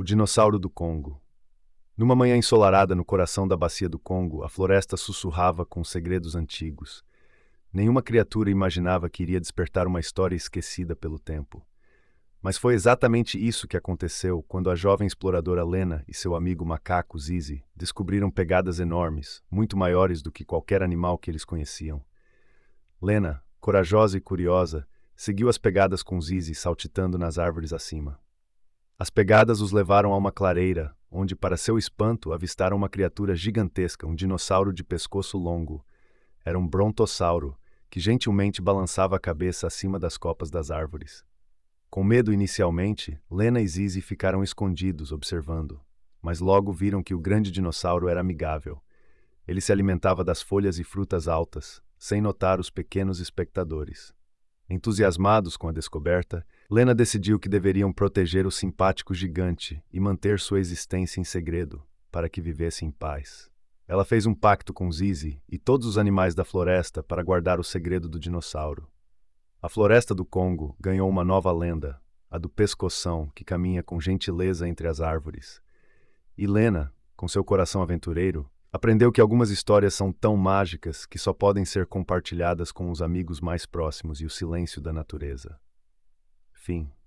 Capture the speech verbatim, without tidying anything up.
O dinossauro do Congo. Numa manhã ensolarada no coração da bacia do Congo, a floresta sussurrava com segredos antigos. Nenhuma criatura imaginava que iria despertar uma história esquecida pelo tempo. Mas foi exatamente isso que aconteceu quando a jovem exploradora Lena e seu amigo macaco Zizi descobriram pegadas enormes, muito maiores do que qualquer animal que eles conheciam. Lena, corajosa e curiosa, seguiu as pegadas com Zizi saltitando nas árvores acima. As pegadas os levaram a uma clareira, onde, para seu espanto, avistaram uma criatura gigantesca, um dinossauro de pescoço longo. Era um brontossauro, que gentilmente balançava a cabeça acima das copas das árvores. Com medo inicialmente, Lena e Zizi ficaram escondidos, observando. Mas logo viram que o grande dinossauro era amigável. Ele se alimentava das folhas e frutas altas, sem notar os pequenos espectadores. Entusiasmados com a descoberta, Lena decidiu que deveriam proteger o simpático gigante e manter sua existência em segredo, para que vivesse em paz. Ela fez um pacto com Zizi e todos os animais da floresta para guardar o segredo do dinossauro. A floresta do Congo ganhou uma nova lenda, a do pescoção que caminha com gentileza entre as árvores. E Lena, com seu coração aventureiro, aprendeu que algumas histórias são tão mágicas que só podem ser compartilhadas com os amigos mais próximos e o silêncio da natureza. Fim.